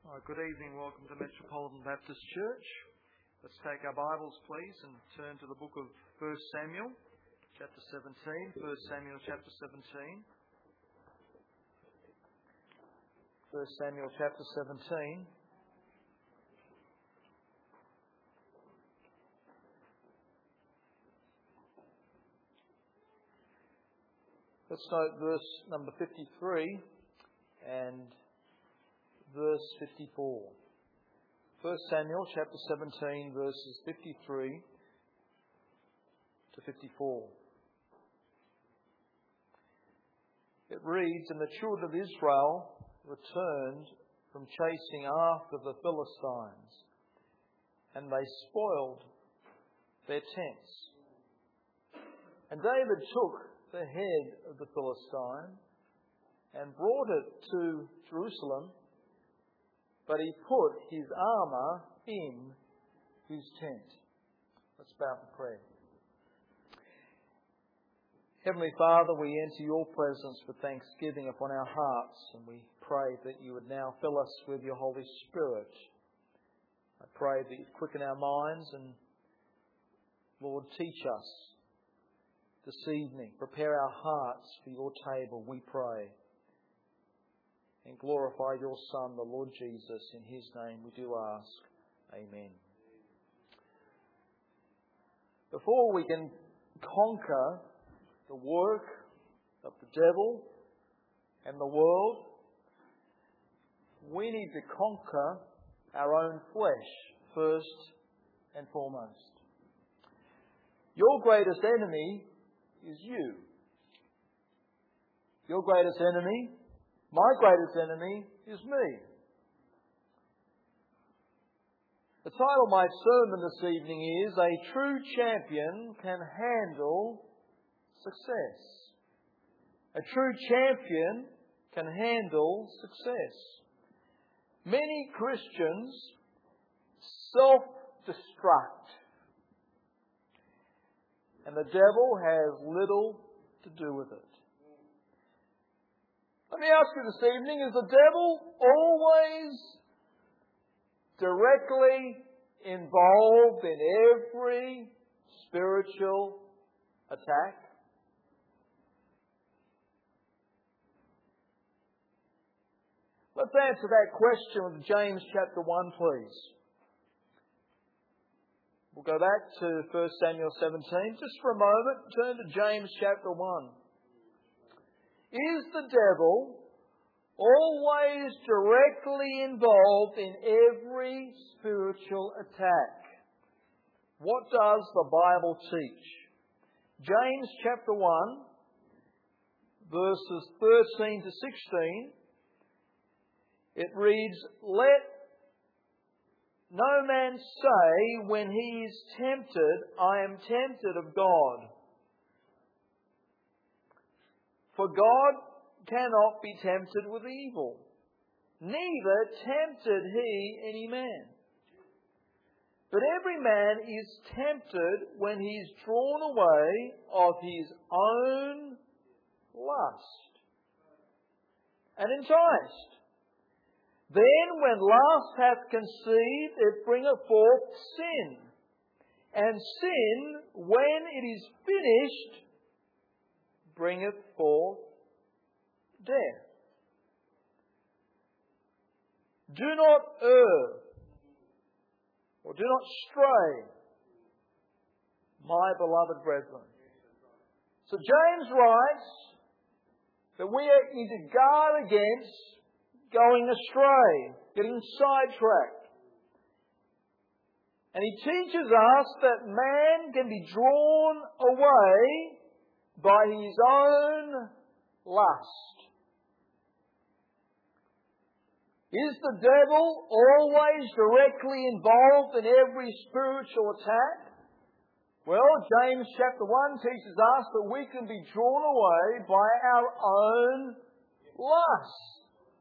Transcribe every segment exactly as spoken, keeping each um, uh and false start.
Uh, good evening, welcome to Metropolitan Baptist Church. Let's take our Bibles, please, and turn to the book of First Samuel, chapter seventeen. First Samuel, chapter seventeen. First Samuel, chapter seventeen. Let's note verse number fifty-three and verse fifty-four. First Samuel chapter seventeen, verses fifty-three to fifty-four. It reads, "And the children of Israel returned from chasing after the Philistines, and they spoiled their tents. And David took the head of the Philistine and brought it to Jerusalem, but he put his armour in his tent." Let's bow for prayer. Heavenly Father, we enter your presence with thanksgiving upon our hearts, and we pray that you would now fill us with your Holy Spirit. I pray that you'd quicken our minds and, Lord, teach us this evening. Prepare our hearts for your table, we pray. And glorify your Son, the Lord Jesus. In his name we do ask. Amen. Before we can conquer the work of the devil and the world, we need to conquer our own flesh first and foremost. Your greatest enemy is you. Your greatest enemy, my greatest enemy, is me. The title of my sermon this evening is "A True Champion Can Handle Success." A true champion can handle success. Many Christians self-destruct, and the devil has little to do with it. Let me ask you this evening, is the devil always directly involved in every spiritual attack? Let's answer that question with James chapter one, please. We'll go back to First Samuel seventeen. Just for a moment, turn to James chapter one. Is the devil always directly involved in every spiritual attack? What does the Bible teach? James chapter one, verses thirteen to sixteen, it reads, "Let no man say when he is tempted, I am tempted of God. For God cannot be tempted with evil, neither tempted he any man. But every man is tempted when he is drawn away of his own lust and enticed. Then when lust hath conceived, it bringeth forth sin. And sin, when it is finished, bringeth forth death. Do not err, or do not stray, my beloved brethren." So James writes that we need to guard against going astray, getting sidetracked. And he teaches us that man can be drawn away by his own lust. Is the devil always directly involved in every spiritual attack? Well, James chapter one teaches us that we can be drawn away by our own lust.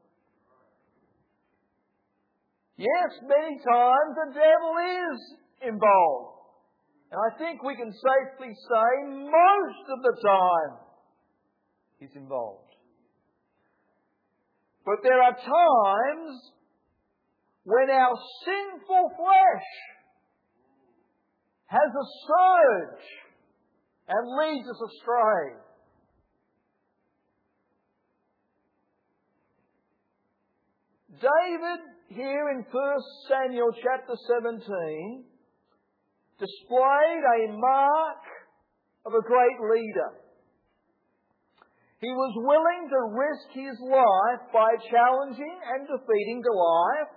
Yes, many times the devil is involved. And I think we can safely say most of the time he's involved. But there are times when our sinful flesh has a surge and leads us astray. David, here in First Samuel chapter seventeen, displayed a mark of a great leader. He was willing to risk his life by challenging and defeating Goliath.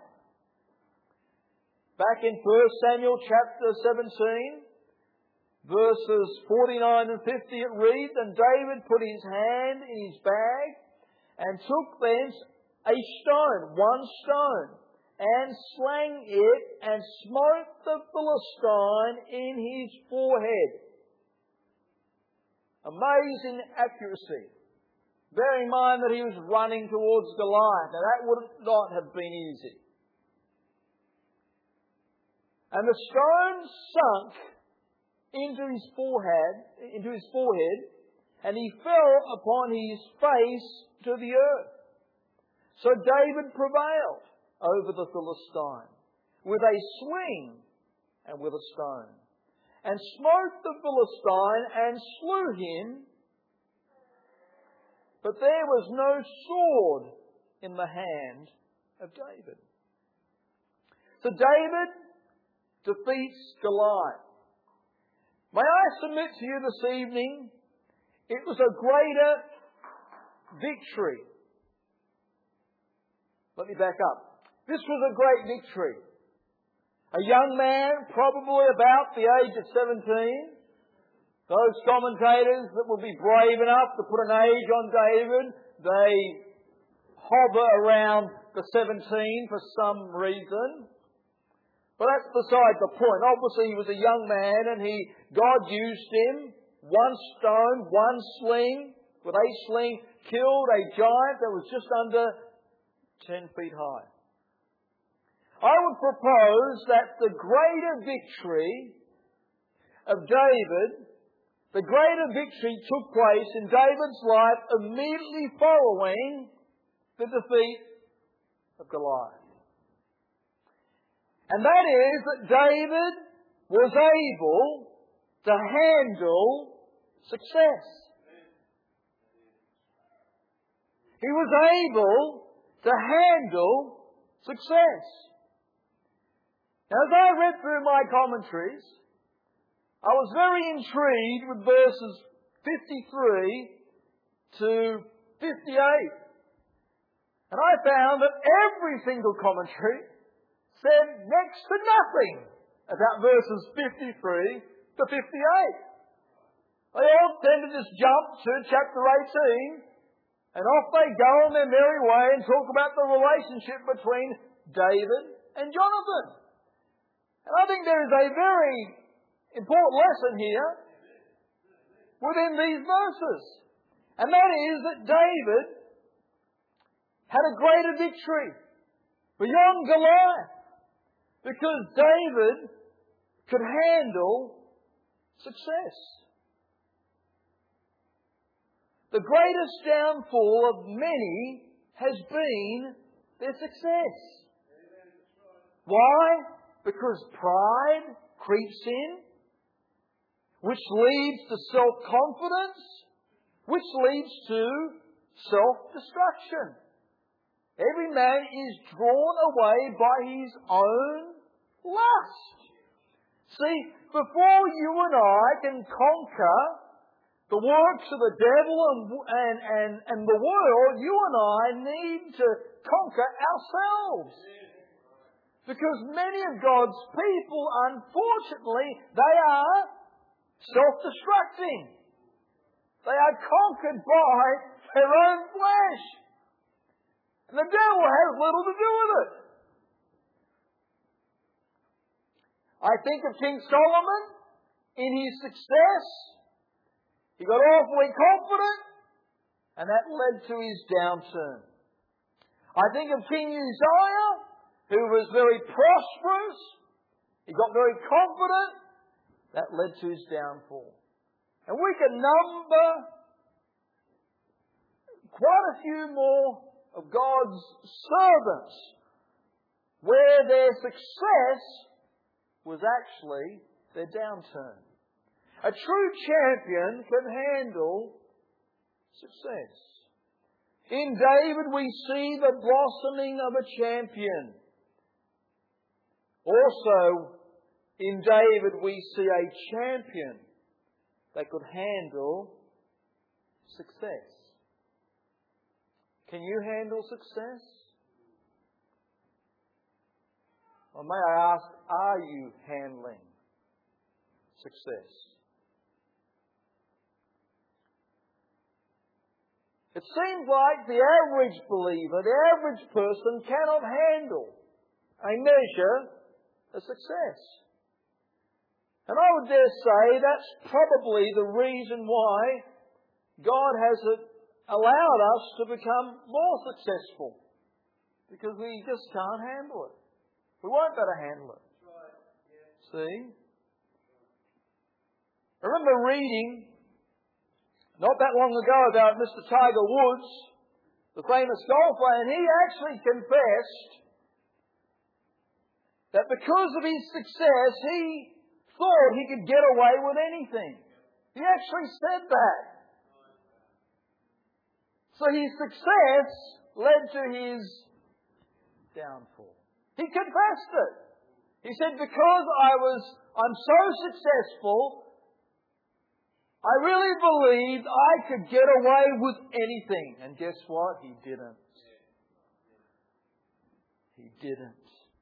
Back in First Samuel chapter seventeen, verses forty-nine and fifty, it reads, "And David put his hand in his bag and took thence a stone, one stone, and slang it, and smote the Philistine in his forehead." Amazing accuracy. Bear in mind that he was running towards Goliath. Now that would not have been easy. And the stone sunk into his forehead, into his forehead, and he fell upon his face to the earth. So David prevailed over the Philistine with a sling and with a stone, and smote the Philistine and slew him. But there was no sword in the hand of David. So David defeats Goliath. May I submit to you this evening, it was a greater victory. Let me back up. This was a great victory. A young man, probably about the age of seventeen, those commentators that will be brave enough to put an age on David, they hover around the seventeen for some reason. But that's beside the point. Obviously he was a young man and he, God used him. One stone, one sling, with a sling, killed a giant that was just under ten feet high. I would propose that the greater victory of David, the greater victory took place in David's life immediately following the defeat of Goliath. And that is that David was able to handle success. He was able to handle success. Now, as I read through my commentaries, I was very intrigued with verses fifty-three to fifty-eight. And I found that every single commentary said next to nothing about verses fifty-three to fifty-eight. They all tend to just jump to chapter eighteen, and off they go on their merry way and talk about the relationship between David and Jonathan. And I think there is a very important lesson here within these verses. And that is that David had a greater victory beyond Goliath, because David could handle success. The greatest downfall of many has been their success. Why? Because pride creeps in, which leads to self-confidence, which leads to self-destruction. Every man is drawn away by his own lust. See, before you and I can conquer the works of the devil and, and, and, and the world, you and I need to conquer ourselves. Because many of God's people, unfortunately, they are self-destructing. They are conquered by their own flesh. And the devil has little to do with it. I think of King Solomon in his success. He got awfully confident, and that led to his downturn. I think of King Uzziah, who was very prosperous. He got very confident. That led to his downfall. And we can number quite a few more of God's servants where their success was actually their downturn. A true champion can handle success. In David we see the blossoming of a champion. Also, in David we see a champion that could handle success. Can you handle success? Or may I ask, are you handling success? It seems like the average believer, the average person cannot handle a measure of success. And I would dare say that's probably the reason why God has allowed us to become more successful. Because we just can't handle it. We won't be able to handle it. See? I remember reading not that long ago about Mister Tiger Woods, the famous golfer, and he actually confessed that because of his success, he thought he could get away with anything. He actually said that. So his success led to his downfall. He confessed it. He said, because I was, I'm so successful, I really believed I could get away with anything. And guess what? He didn't. He didn't.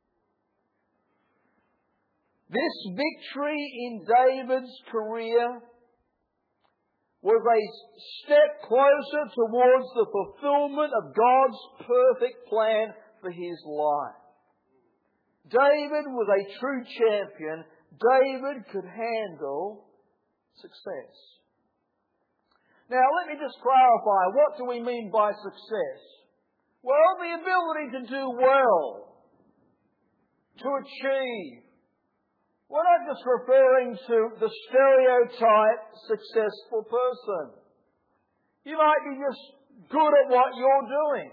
This victory in David's career was a step closer towards the fulfillment of God's perfect plan for his life. David was a true champion. David could handle success. Now, let me just clarify, what do we mean by success? Well, the ability to do well, to achieve. We're not just referring to the stereotype successful person. You might be just good at what you're doing.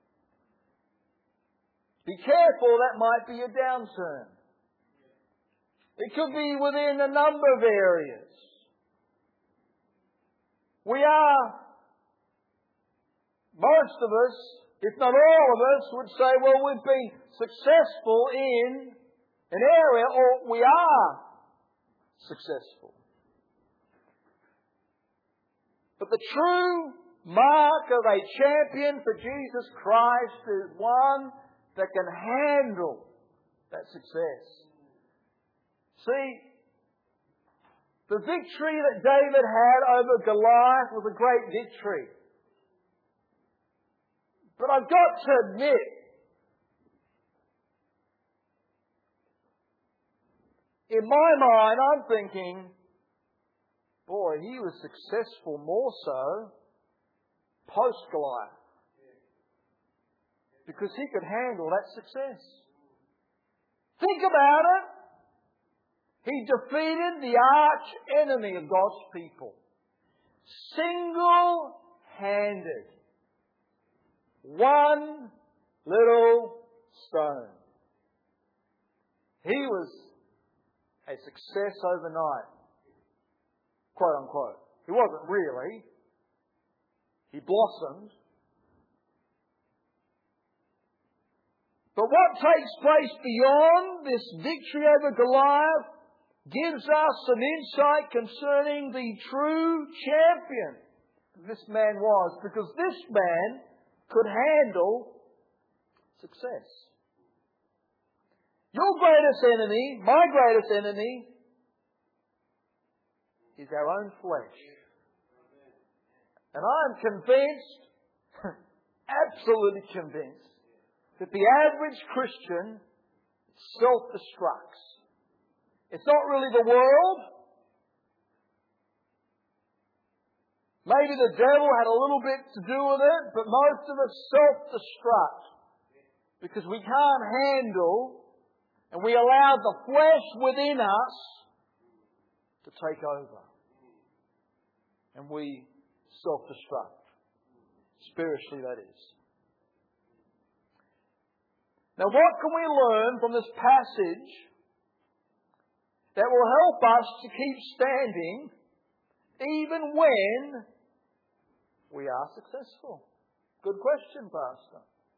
Be careful, that might be a downturn. It could be within a number of areas. We are, most of us, if not all of us, would say, well, we've been successful in an area, or we are successful. But the true mark of a champion for Jesus Christ is one that can handle that success. See, the victory that David had over Goliath was a great victory. But I've got to admit, in my mind, I'm thinking, boy, he was successful more so post-Goliath. Because he could handle that success. Think about it. He defeated the arch enemy of God's people. Single-handed. One little stone. He was a success overnight. Quote unquote. He wasn't really. He blossomed. But what takes place beyond this victory over Goliath gives us some insight concerning the true champion this man was, because this man could handle success. Your greatest enemy, my greatest enemy, is our own flesh. And I am convinced, absolutely convinced, that the average Christian self-destructs. It's not really the world. Maybe the devil had a little bit to do with it, but most of us self-destruct because we can't handle and we allow the flesh within us to take over. And we self-destruct. Spiritually, that is. Now, what can we learn from this passage that will help us to keep standing even when we are successful? Good question, Pastor.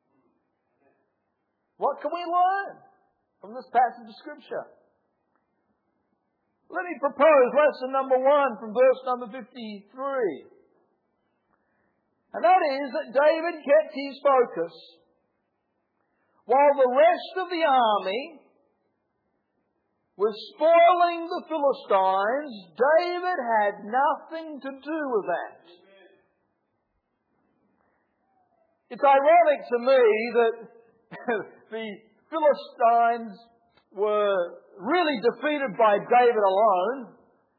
What can we learn from this passage of Scripture? Let me propose lesson number one from verse number fifty-three. And that is that David kept his focus. While the rest of the army was spoiling the Philistines, David had nothing to do with that. It's ironic to me that the Philistines were really defeated by David alone.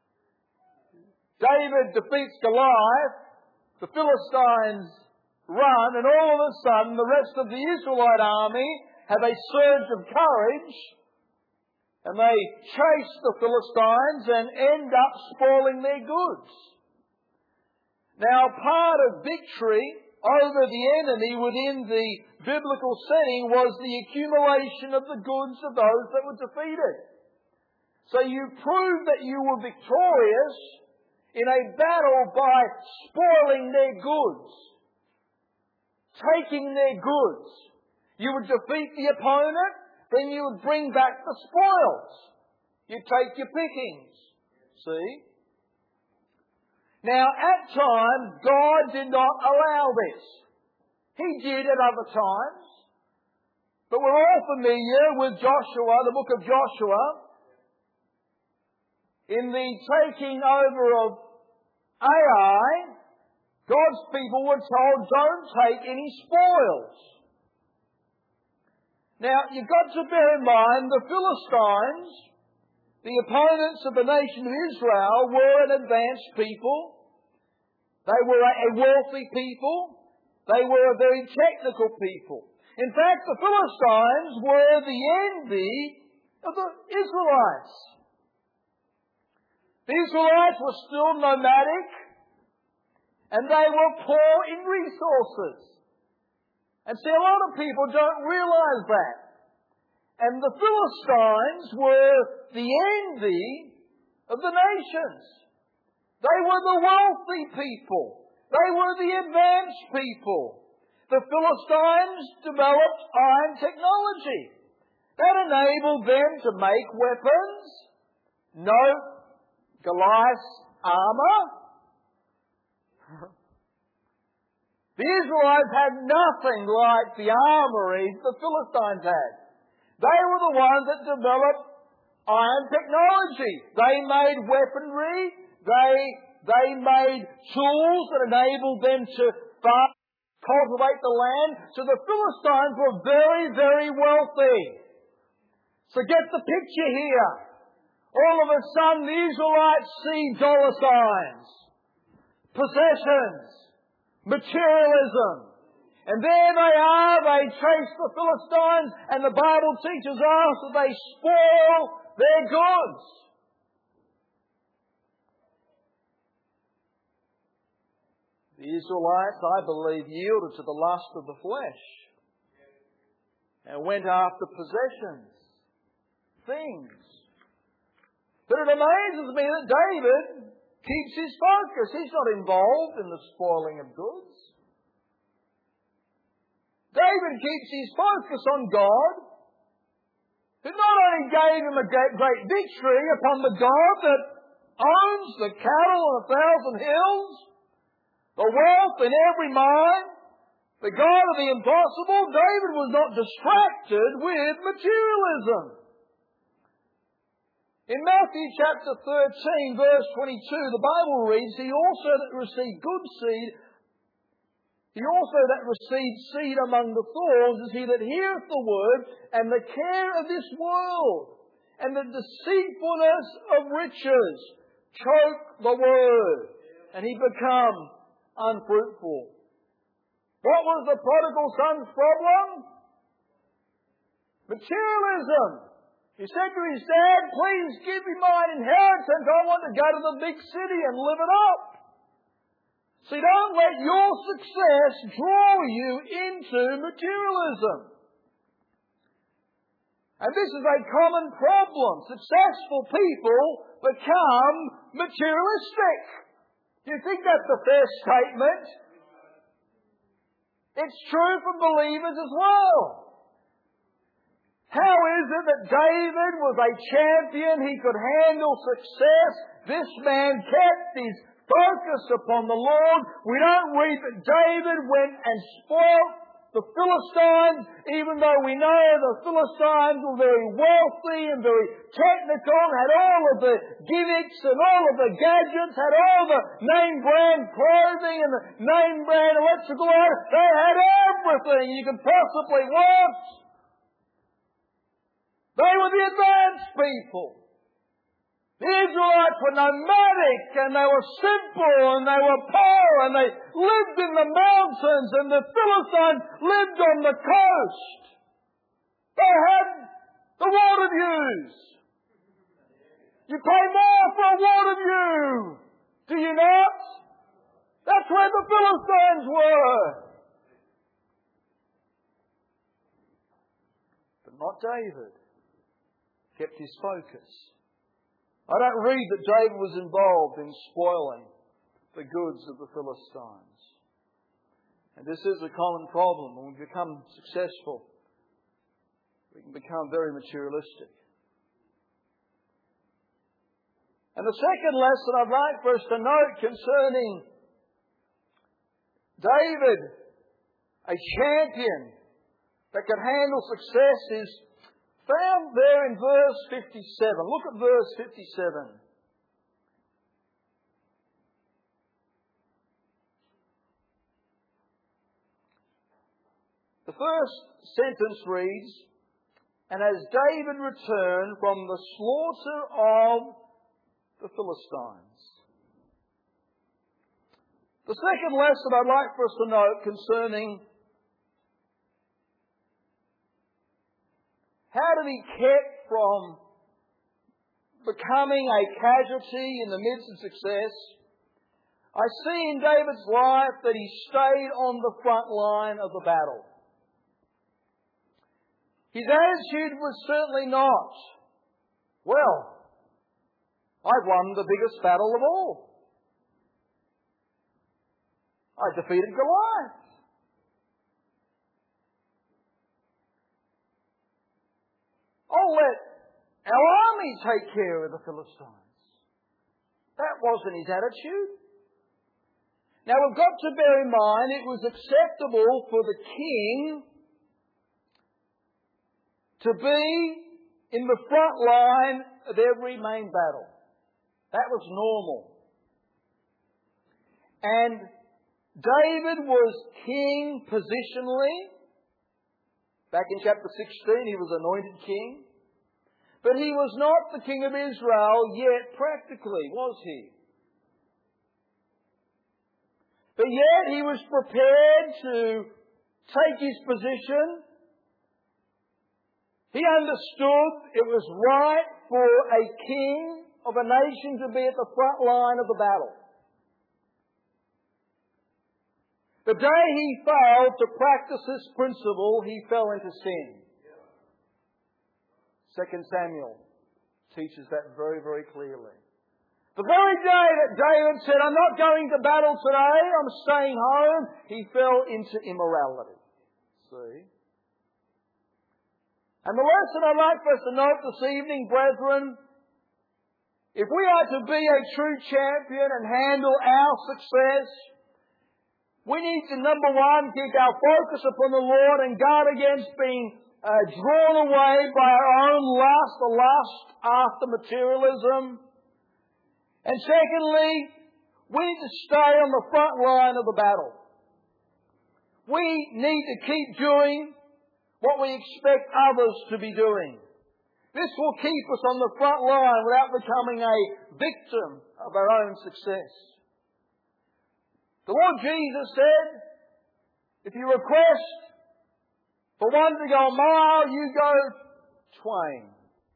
David defeats Goliath, the Philistines run, and all of a sudden the rest of the Israelite army have a surge of courage, and they chase the Philistines and end up spoiling their goods. Now, part of victory over the enemy within the biblical setting was the accumulation of the goods of those that were defeated. So you proved that you were victorious in a battle by spoiling their goods, taking their goods. You would defeat the opponent, then you would bring back the spoils. You'd take your pickings. See? Now, at times, God did not allow this. He did at other times. But we're all familiar with Joshua, the book of Joshua. In the taking over of Ai, God's people were told, don't take any spoils. Now, you've got to bear in mind, the Philistines, the opponents of the nation of Israel, were an advanced people. They were a wealthy people. They were a very technical people. In fact, the Philistines were the envy of the Israelites. The Israelites were still nomadic, and they were poor in resources. And see, a lot of people don't realize that. And the Philistines were the envy of the nations. They were the wealthy people. They were the advanced people. The Philistines developed iron technology that enabled them to make weapons. No Goliath's armor. The Israelites had nothing like the armories the Philistines had. They were the ones that developed iron technology. They made weaponry. They, they made tools that enabled them to farm, cultivate the land. So the Philistines were very, very wealthy. So get the picture here. All of a sudden the Israelites see dollar signs, possessions, materialism. And there they are, they chase the Philistines, and the Bible teaches us that they spoil their goods. The Israelites, I believe, yielded to the lust of the flesh and went after possessions, things. But it amazes me that David keeps his focus. He's not involved in the spoiling of goods. David keeps his focus on God, who not only gave him a great victory upon the God that owns the cattle on a thousand hills, the wealth in every mine, the God of the impossible. David was not distracted with materialism. In Matthew chapter thirteen, verse twenty-two, the Bible reads, He also that received good seed, He also that received seed among the thorns is he that heareth the word, and the care of this world, and the deceitfulness of riches choke the word, and he become unfruitful. What was the prodigal son's problem? Materialism. He said to his dad, please give me my inheritance. I want to go to the big city and live it up. See, don't let your success draw you into materialism. And this is a common problem. Successful people become materialistic. Do you think that's a fair statement? It's true for believers as well. How is it that David was a champion? He could handle success. This man kept his focus upon the Lord. We don't read that David went and spoilt the Philistines, even though we know the Philistines were very wealthy and very technical, had all of the gimmicks and all of the gadgets, had all the name brand clothing and the name brand electrical items. They had everything you could possibly want. They were the advanced people. The Israelites were nomadic, and they were simple, and they were poor, and they lived in the mountains, and the Philistines lived on the coast. They had the water views. You pay more for a water view, do you not? That's where the Philistines were. But not David. Kept his focus. I don't read that David was involved in spoiling the goods of the Philistines. And this is a common problem. When we become successful, we can become very materialistic. And the second lesson I'd like for us to note concerning David, a champion that could handle success, is found there in verse fifty-seven. Look at verse fifty-seven. The first sentence reads, "And as David returned from the slaughter of the Philistines." The second lesson I'd like for us to note concerning how did he keep from becoming a casualty in the midst of success? I see in David's life that he stayed on the front line of the battle. His attitude was certainly not, well, I've won the biggest battle of all. I defeated Goliath. I'll let our army take care of the Philistines. That wasn't his attitude. Now we've got to bear in mind it was acceptable for the king to be in the front line of every main battle. That was normal. And David was king positionally. Back in chapter sixteen, he was anointed king. But he was not the king of Israel yet practically, was he? But yet he was prepared to take his position. He understood it was right for a king of a nation to be at the front line of the battle. The day he failed to practice this principle, he fell into sin. Second Samuel teaches that very, very clearly. The very day that David said, I'm not going to battle today, I'm staying home, he fell into immorality. See? And the lesson I'd like for us to note this evening, brethren, if we are to be a true champion and handle our success, we need to, number one, keep our focus upon the Lord and guard against being uh, drawn away by our own lust, the lust after materialism. And secondly, we need to stay on the front line of the battle. We need to keep doing what we expect others to be doing. This will keep us on the front line without becoming a victim of our own success. The Lord Jesus said, if you request for one to go a mile, you go twain.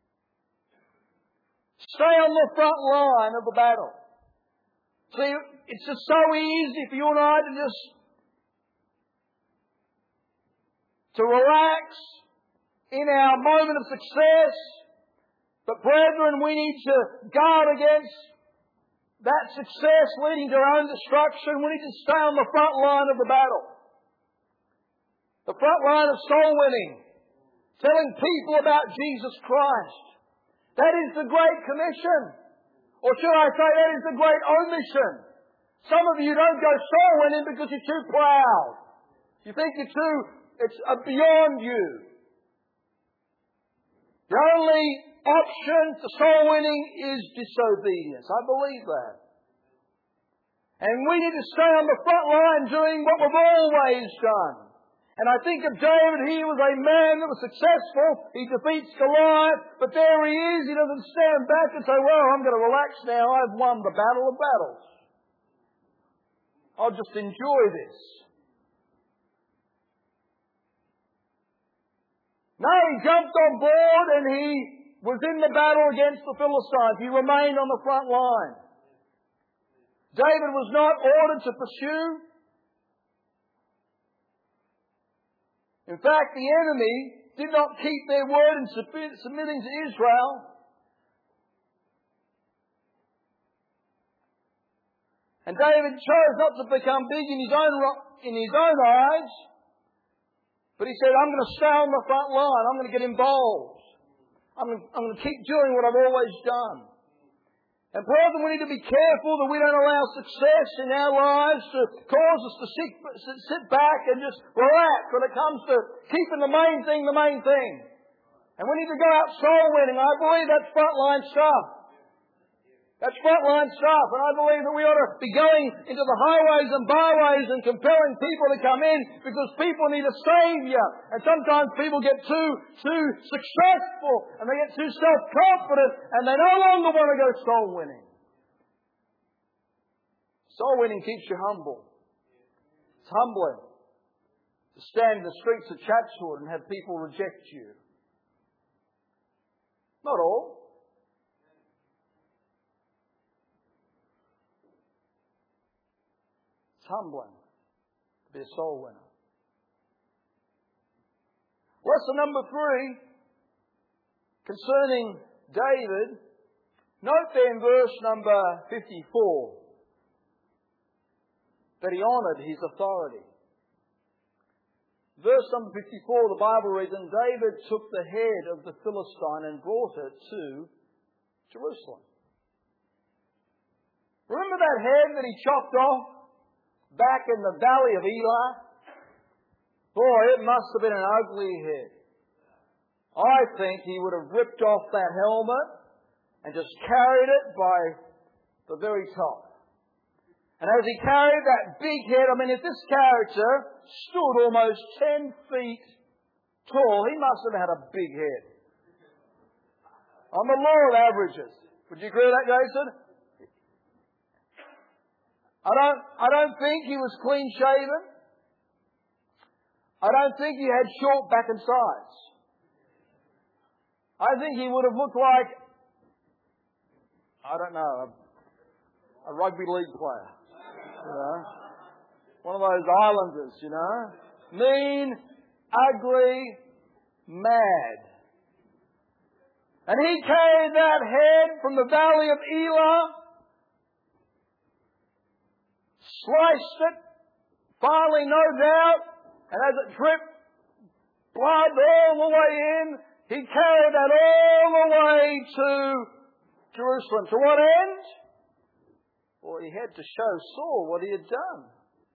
Stay on the front line of the battle. See, it's just so easy for you and I to just to relax, in our moment of success. But brethren, we need to guard against that success leading to our own destruction. We need to stay on the front line of the battle. The front line of soul winning. Telling people about Jesus Christ. That is the Great Commission. Or should I say, that is the Great Omission. Some of you don't go soul winning because you're too proud. You think you're too, it's beyond you. The only option to soul winning is disobedience. I believe that. And we need to stay on the front line doing what we've always done. And I think of David, he was a man that was successful. He defeats Goliath, but there he is. He doesn't stand back and say, well, I'm going to relax now. I've won the battle of battles. I'll just enjoy this. No, he jumped on board and he was in the battle against the Philistines. He remained on the front line. David was not ordered to pursue. In fact, the enemy did not keep their word in submitting to Israel. And David chose not to become big in his own, in his own eyes. But he said, I'm going to stay on the front line. I'm going to get involved. I'm going to, I'm going to keep doing what I've always done. And brethren, we need to be careful that we don't allow success in our lives to cause us to sit, sit back and just relax when it comes to keeping the main thing the main thing. And we need to go out soul winning. I believe that's frontline stuff. That's frontline stuff. And I believe that we ought to be going into the highways and byways and compelling people to come in because people need a Saviour. And sometimes people get too, too successful and they get too self-confident and they no longer want to go soul winning. Soul winning keeps you humble. It's humbling to stand in the streets of Chatswood and have people reject you. Not all. It's humbling to be a soul winner. Lesson number three, concerning David. Note there in verse number fifty-four that he honoured his authority. Verse number fifty-four, the Bible reads, and David took the head of the Philistine and brought it to Jerusalem. Remember that head that he chopped off back in the valley of Elah? Boy, it must have been an ugly head. I think he would have ripped off that helmet and just carried it by the very top. And as he carried that big head, I mean, if this character stood almost ten feet tall, he must have had a big head. On the law of averages. Would you agree with that, Jason? I don't, I don't think he was clean shaven. I don't think he had short back and sides. I think he would have looked like, I don't know, a, a rugby league player. You know? One of those islanders, you know? Mean, ugly, mad. And he carried that head from the valley of Elah, sliced it, finally, no doubt, and as it dripped blood all the way in, he carried that all the way to Jerusalem. To what end? Well, he had to show Saul what he had done.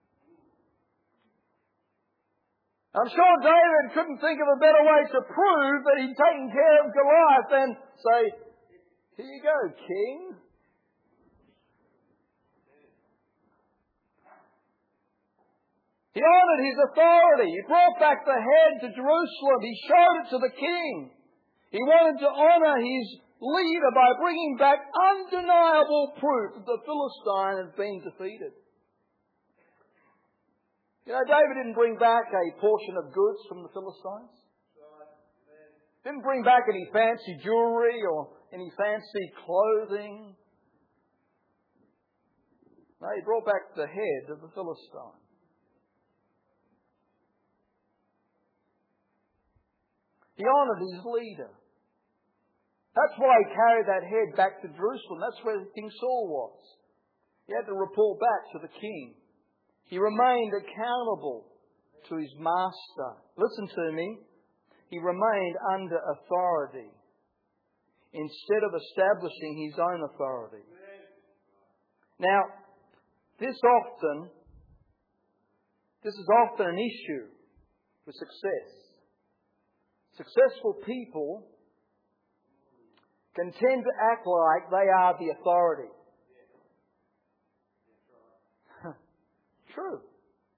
I'm sure David couldn't think of a better way to prove that he'd taken care of Goliath than say, here you go, king. He honoured his authority. He brought back the head to Jerusalem. He showed it to the king. He wanted to honour his leader by bringing back undeniable proof that the Philistine had been defeated. You know, David didn't bring back a portion of goods from the Philistines. Didn't bring back any fancy jewellery or any fancy clothing. No, he brought back the head of the Philistine. He honoured his leader. That's why he carried that head back to Jerusalem. That's where King Saul was. He had to report back to the king. He remained accountable to his master. Listen to me. He remained under authority instead of establishing his own authority. Now, this often, this is often an issue with success. Successful people can tend to act like they are the authority. True.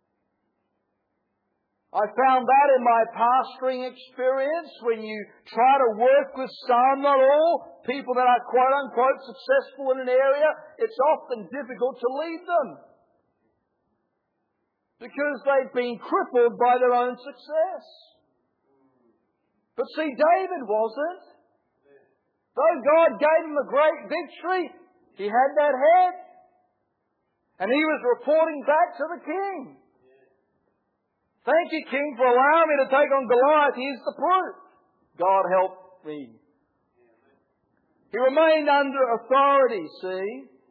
I found that in my pastoring experience. When you try to work with some, not all, people that are quote unquote successful in an area, it's often difficult to lead them. Because they've been crippled by their own success. But see, David wasn't. Though God gave him a great victory, he had that head. And he was reporting back to the king. Thank you, King, for allowing me to take on Goliath. Here's the proof. God help me. He remained under authority, see.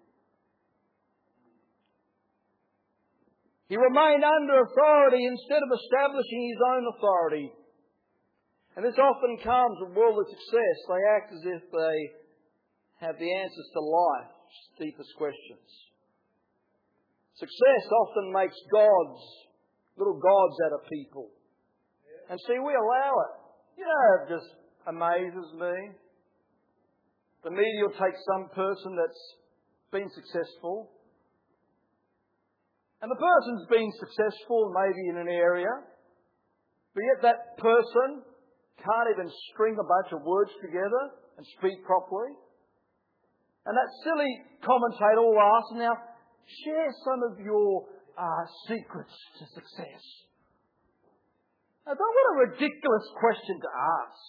He remained under authority instead of establishing his own authority. And this often comes with worldly success. They act as if they have the answers to life's deepest questions. Success often makes gods, little gods out of people. And see, we allow it. You know, it just amazes me. The media will take some person that's been successful. And the person's been successful maybe in an area. But yet that person can't even string a bunch of words together and speak properly. And that silly commentator will ask, now, share some of your uh, secrets to success. Now, what a ridiculous question to ask.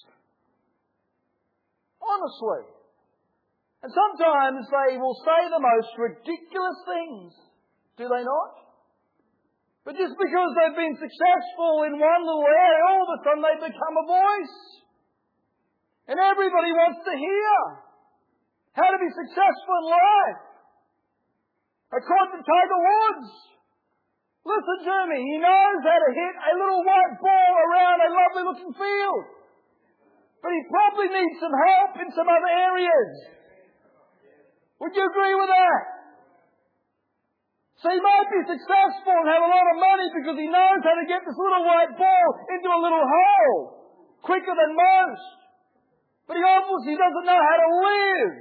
Honestly. And sometimes they will say the most ridiculous things. Do they not? But just because they've been successful in one little area, all of a sudden they become a voice. And everybody wants to hear how to be successful in life. According to Tiger Woods, listen to me, he knows how to hit a little white ball around a lovely looking field. But he probably needs some help in some other areas. Would you agree with that? So he might be successful and have a lot of money because he knows how to get this little white ball into a little hole quicker than most. But he obviously doesn't know how to live.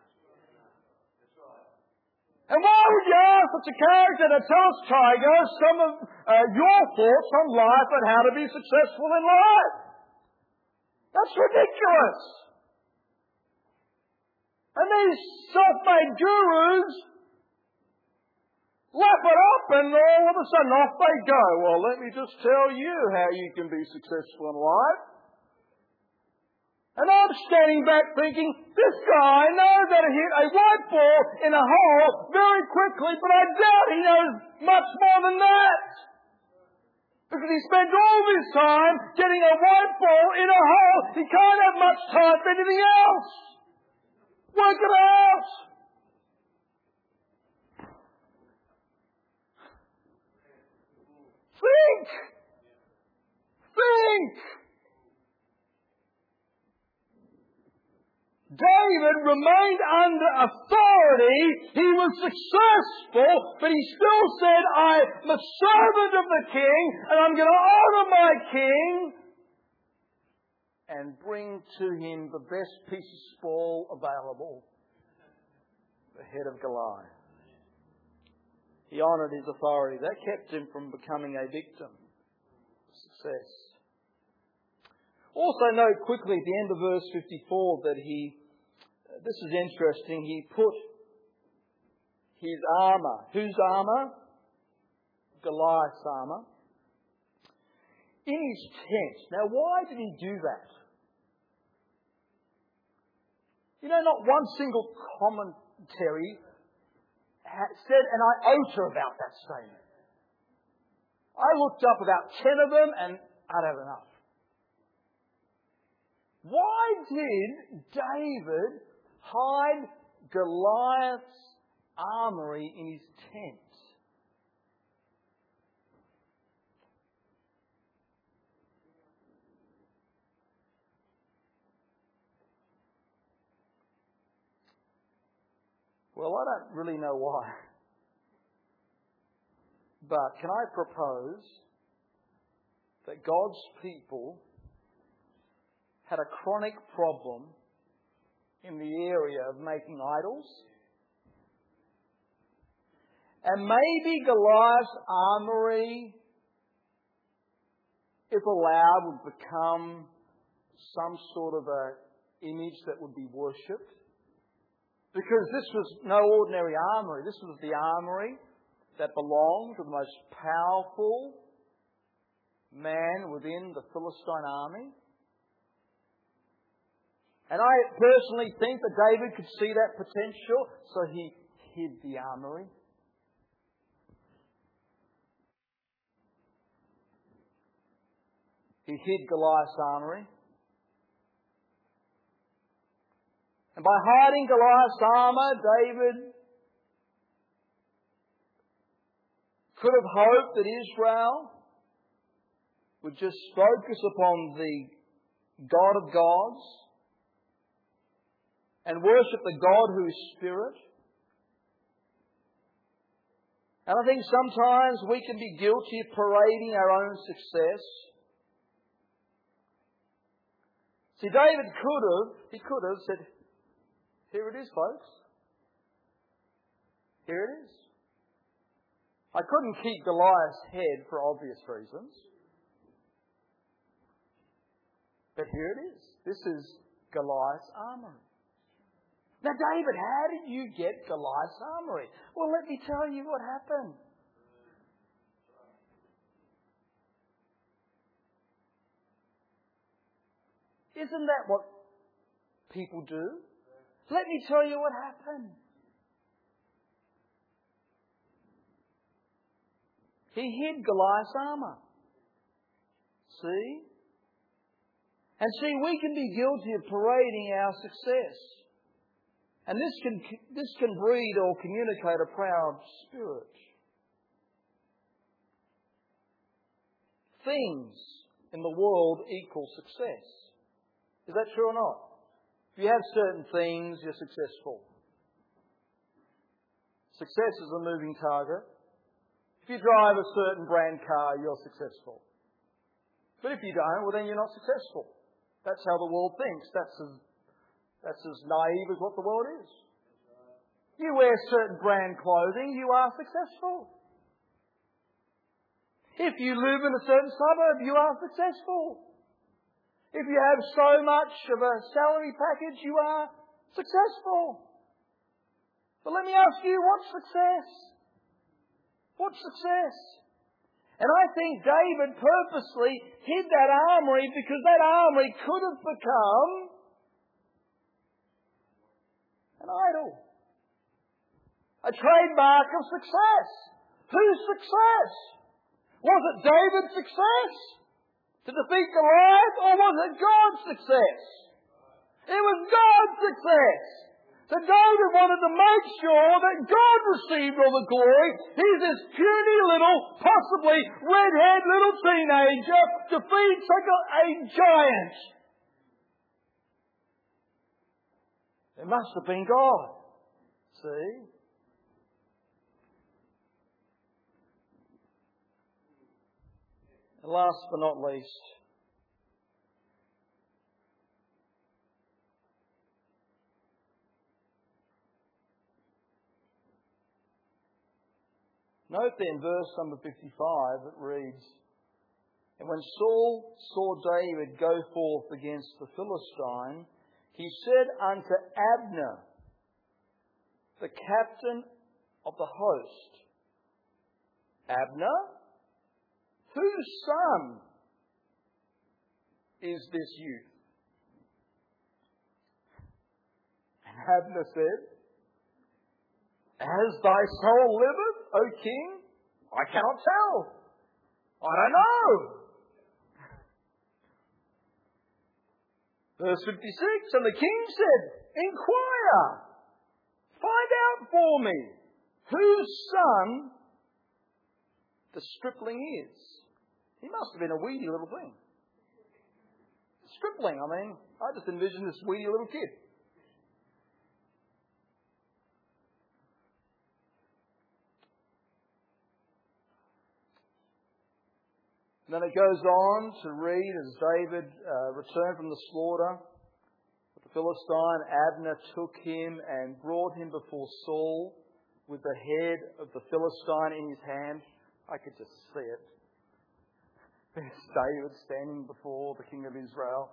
And why would you ask such a character to tell us, Tiger, some of uh, your thoughts on life and how to be successful in life? That's ridiculous. And these self-made gurus lap it up and all of a sudden off they go. Well, let me just tell you how you can be successful in life. And I'm standing back thinking, this guy knows how to hit a white ball in a hole very quickly, but I doubt he knows much more than that. Because he spends all his time getting a white ball in a hole. He can't have much time for anything else. Work it out. Think. Think. David remained under authority. He was successful, but he still said, I'm a servant of the king, and I'm going to honour my king and bring to him the best piece of spoil available, the head of Goliath. He honoured his authority. That kept him from becoming a victim of success. Also note quickly at the end of verse fifty-four that he, this is interesting, he put his armour. Whose armour? Goliath's armour. In his tent. Now why did he do that? You know, not one single commentary said an iota about that statement. I looked up about ten of them and I'd have enough. Why did David hide Goliath's armory in his tent? Well, I don't really know why. But can I propose that God's people had a chronic problem in the area of making idols? And maybe Goliath's armory, if allowed, would become some sort of a image that would be worshipped. Because this was no ordinary armory. This was the armory that belonged to the most powerful man within the Philistine army. And I personally think that David could see that potential, so he hid the armory. He hid Goliath's armory. And by hiding Goliath's armour, David could have hoped that Israel would just focus upon the God of gods and worship the God who is Spirit. And I think sometimes we can be guilty of parading our own success. See, David could have, he could have said, here it is, folks. Here it is. I couldn't keep Goliath's head for obvious reasons. But here it is. This is Goliath's armory. Now, David, how did you get Goliath's armory? Well, let me tell you what happened. Isn't that what people do? Let me tell you what happened. He hid Goliath's armour. See? And see, we can be guilty of parading our success. And this can, this can breed or communicate a proud spirit. Things in the world equal success. Is that true or not? If you have certain things, you're successful. Success is a moving target. If you drive a certain brand car, you're successful. But if you don't, well then you're not successful. That's how the world thinks. That's as, that's as naive as what the world is. You wear certain brand clothing, you are successful. If you live in a certain suburb, you are successful. If you have so much of a salary package, you are successful. But let me ask you, what's success? What's success? And I think David purposely hid that armory because that armory could have become an idol. A trademark of success. Whose success? Was it David's success to defeat Goliath, or was it God's success? It was God's success. So David wanted to make sure that God received all the glory. He's this puny little, possibly red-haired little teenager defeats like a, a giant. It must have been God. See? And last but not least, note then verse number fifty-five, it reads, "And when Saul saw David go forth against the Philistine, he said unto Abner, the captain of the host, Abner, whose son is this youth?" And Abner said, "As thy soul liveth, O king, I cannot tell. I don't know." Verse fifty-six, and the king said, inquire, find out for me whose son the stripling is. He must have been a weedy little thing. Stripling, I mean, I just envision this weedy little kid. And then it goes on to read as David uh, returned from the slaughter of the Philistine, Abner took him and brought him before Saul with the head of the Philistine in his hand. I could just see it. There's David standing before the king of Israel,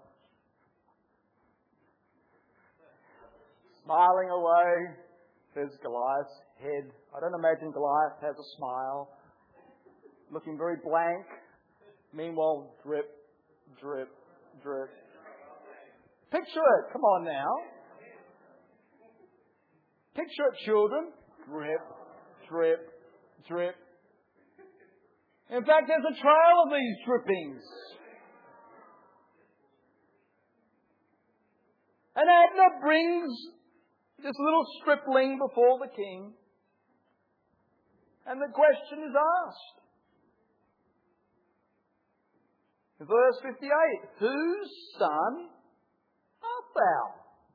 smiling away. There's Goliath's head. I don't imagine Goliath has a smile, looking very blank. Meanwhile, drip, drip, drip. Picture it. Come on now. Picture it, children. Drip, drip, drip. In fact, there's a trail of these drippings. And Abner brings this little stripling before the king. And the question is asked. In verse fifty-eight, whose son art thou,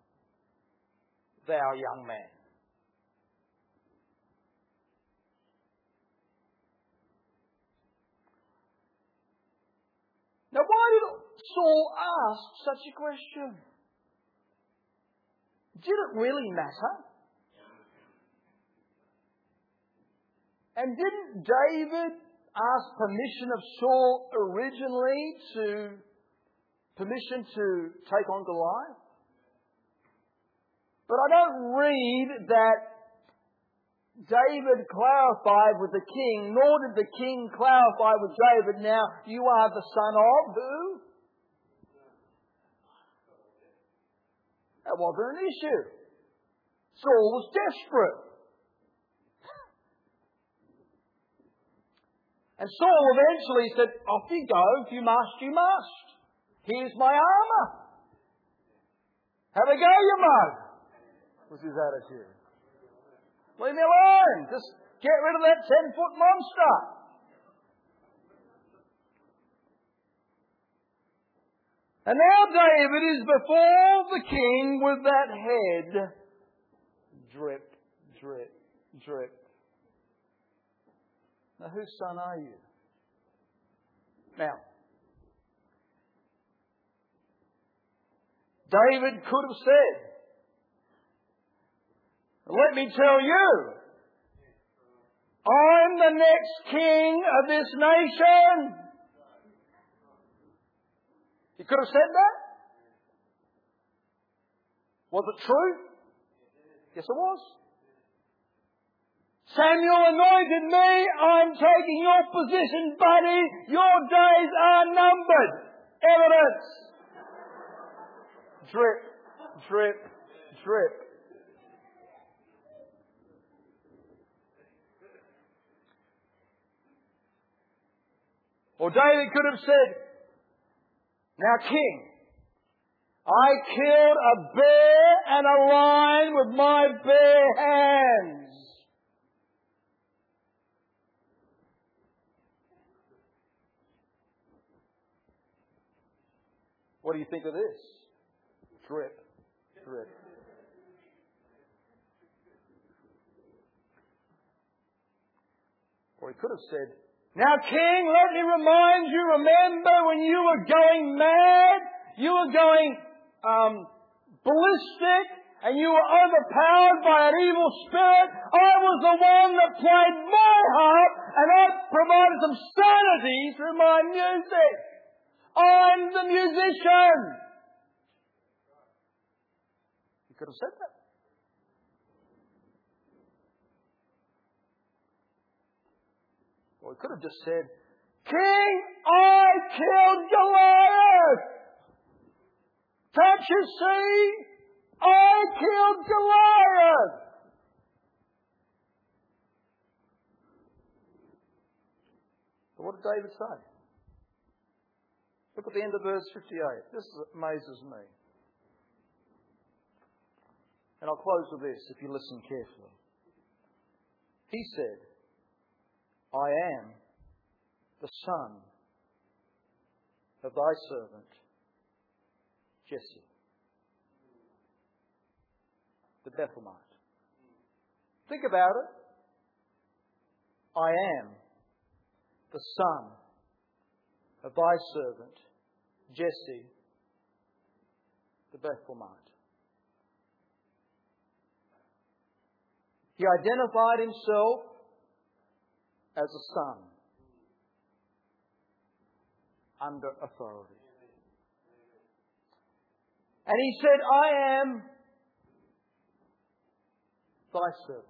thou young man? Now, why did Saul ask such a question? Did it really matter? And didn't David ask permission of Saul originally to permission to take on Goliath? But I don't read that David clarified with the king, nor did the king clarify with David, now you are the son of who? That wasn't an issue. Saul was desperate. And Saul eventually said, off you go, if you must, you must. Here's my armour. Have a go, you mug, was his attitude. Leave me alone. Just get rid of that ten-foot monster. And now David is before the king with that head. Drip, drip, drip. Now, whose son are you? Now, David could have said, let me tell you, I'm the next king of this nation. He could have said that. Was it true? Yes, it was. Samuel anointed me. I'm taking your position, buddy. Your days are numbered. Evidence. Drip, drip, drip. Or David could have said, now, king, I killed a bear and a lion with my bare hands. What do you think of this? Drip, drip. Or he could have said, now, king, let me remind you, remember when you were going mad, you were going um, ballistic, and you were overpowered by an evil spirit. I was the one that played my harp, and I provided some sanity through my music. I'm the musician. You could have said that. Or he could have just said, King, I killed Goliath. Can't you see? I killed Goliath. But what did David say? Look at the end of verse fifty-eight. This amazes me. And I'll close with this if you listen carefully. He said, I am the son of thy servant Jesse, the Bethlehemite. Think about it. I am the son of thy servant Jesse, the Bethlehemite. He identified himself as a son under authority. And he said, I am thy servant.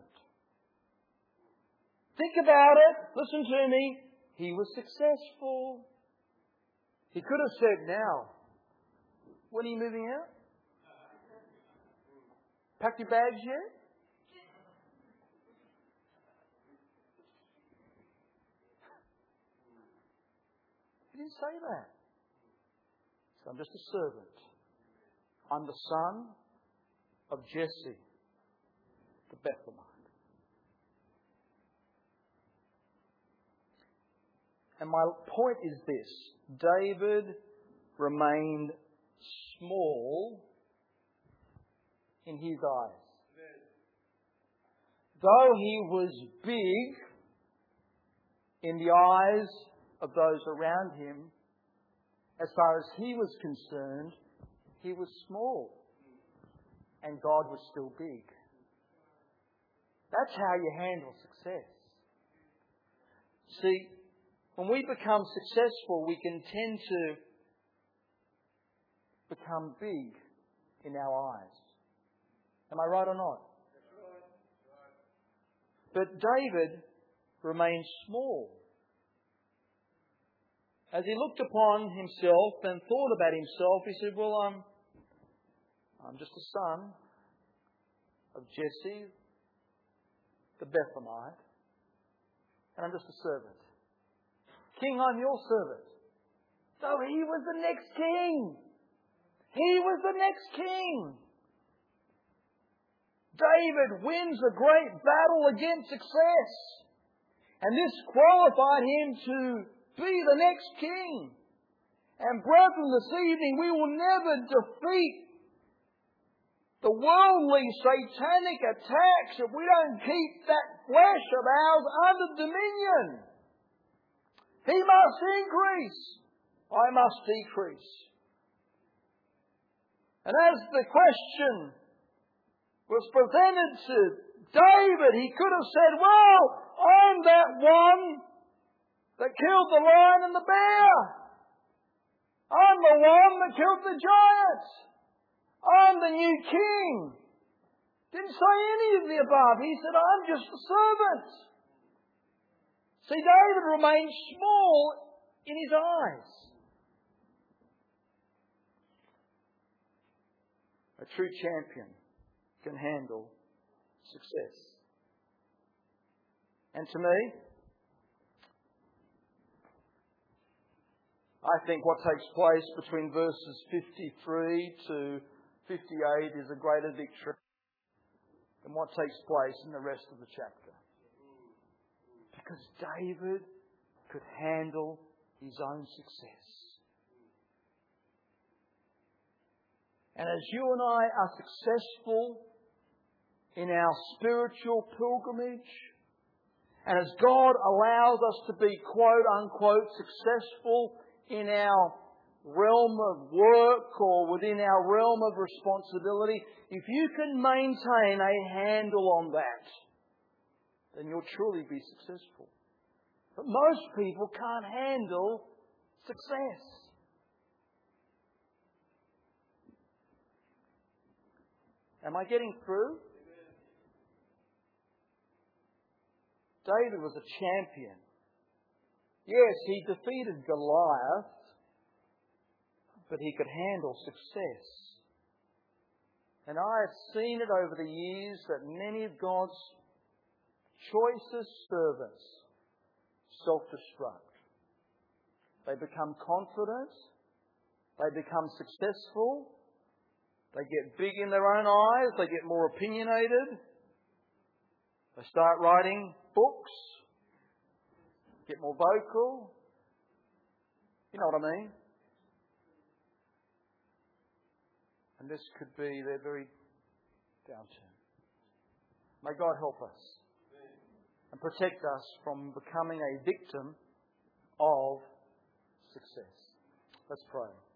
Think about it. Listen to me. He was successful. He could have said, now, when are you moving out? Packed your bags yet? He didn't say that. So I'm just a servant. I'm the son of Jesse, the Bethlehemite. And my point is this. David remained small in his eyes. Though he was big in the eyes of those around him, as far as he was concerned, he was small. And God was still big. That's how you handle success. See, when we become successful, we can tend to become big in our eyes. Am I right or not? But David remained small. As he looked upon himself and thought about himself, he said, well, I'm, I'm just a son of Jesse, the Bethlehemite, and I'm just a servant. King, I'm your servant. So he was the next king. He was the next king. David wins a great battle against success. And this qualified him to be the next king. And brethren, this evening we will never defeat the worldly satanic attacks if we don't keep that flesh of ours under dominion. He must increase. I must decrease. And as the question was presented to David, he could have said, well, I'm that one that killed the lion and the bear. I'm the one that killed the giants. I'm the new king. Didn't say any of the above. He said, I'm just a servant. See, David remained small in his eyes. A true champion can handle success. And to me, I think what takes place between verses fifty-three to fifty-eight is a greater victory than what takes place in the rest of the chapter. Because David could handle his own success. And as you and I are successful in our spiritual pilgrimage, and as God allows us to be quote unquote successful in our realm of work or within our realm of responsibility, if you can maintain a handle on that, then you'll truly be successful. But most people can't handle success. Am I getting through? David was a champion. Yes, he defeated Goliath, but he could handle success. And I have seen it over the years that many of God's choicest servants self-destruct. They become confident. They become successful. They get big in their own eyes. They get more opinionated. They start writing books. Get more vocal. You know what I mean? And this could be their very downturn. May God help us and protect us from becoming a victim of success. Let's pray.